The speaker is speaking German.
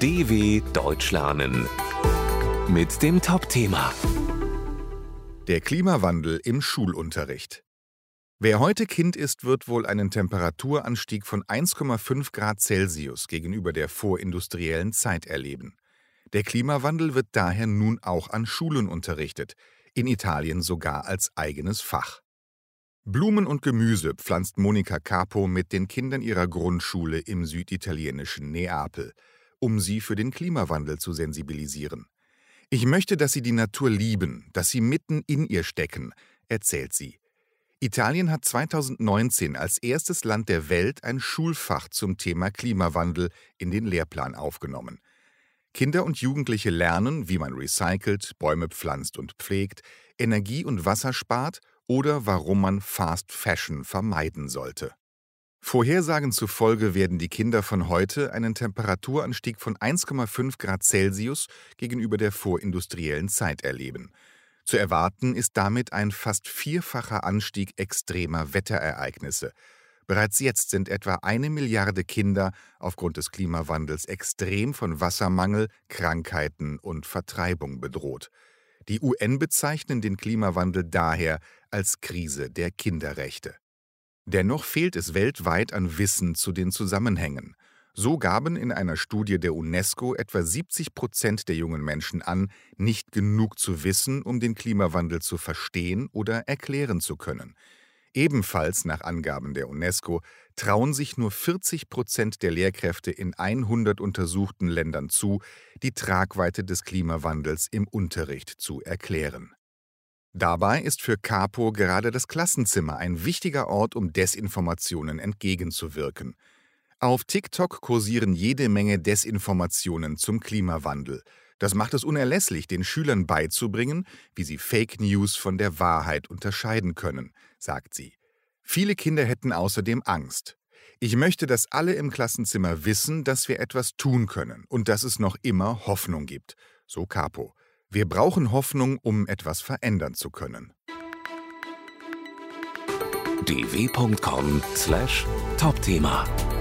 DW Deutsch lernen mit dem Top-Thema. Der Klimawandel im Schulunterricht. Wer heute Kind ist, wird wohl einen Temperaturanstieg von 1,5 Grad Celsius gegenüber der vorindustriellen Zeit erleben. Der Klimawandel wird daher nun auch an Schulen unterrichtet, in Italien sogar als eigenes Fach. Blumen und Gemüse pflanzt Monica Capo mit den Kindern ihrer Grundschule im süditalienischen Neapel, um sie für den Klimawandel zu sensibilisieren. Ich möchte, dass sie die Natur lieben, dass sie mitten in ihr stecken, erzählt sie. Italien hat 2019 als erstes Land der Welt ein Schulfach zum Thema Klimawandel in den Lehrplan aufgenommen. Kinder und Jugendliche lernen, wie man recycelt, Bäume pflanzt und pflegt, Energie und Wasser spart oder warum man Fast Fashion vermeiden sollte. Vorhersagen zufolge werden die Kinder von heute einen Temperaturanstieg von 1,5 Grad Celsius gegenüber der vorindustriellen Zeit erleben. Zu erwarten ist damit ein fast vierfacher Anstieg extremer Wetterereignisse. Bereits jetzt sind etwa 1 Milliarde Kinder aufgrund des Klimawandels extrem von Wassermangel, Krankheiten und Vertreibung bedroht. Die UN bezeichnen den Klimawandel daher als Krise der Kinderrechte. Dennoch fehlt es weltweit an Wissen zu den Zusammenhängen. So gaben in einer Studie der UNESCO etwa 70% der jungen Menschen an, nicht genug zu wissen, um den Klimawandel zu verstehen oder erklären zu können. Ebenfalls nach Angaben der UNESCO trauen sich nur 40% der Lehrkräfte in 100 untersuchten Ländern zu, die Tragweite des Klimawandels im Unterricht zu erklären. Dabei ist für Capo gerade das Klassenzimmer ein wichtiger Ort, um Desinformationen entgegenzuwirken. Auf TikTok kursieren jede Menge Desinformationen zum Klimawandel. Das macht es unerlässlich, den Schülern beizubringen, wie sie Fake News von der Wahrheit unterscheiden können, sagt sie. Viele Kinder hätten außerdem Angst. Ich möchte, dass alle im Klassenzimmer wissen, dass wir etwas tun können und dass es noch immer Hoffnung gibt, so Capo. Wir brauchen Hoffnung, um etwas verändern zu können. dw.com/Topthema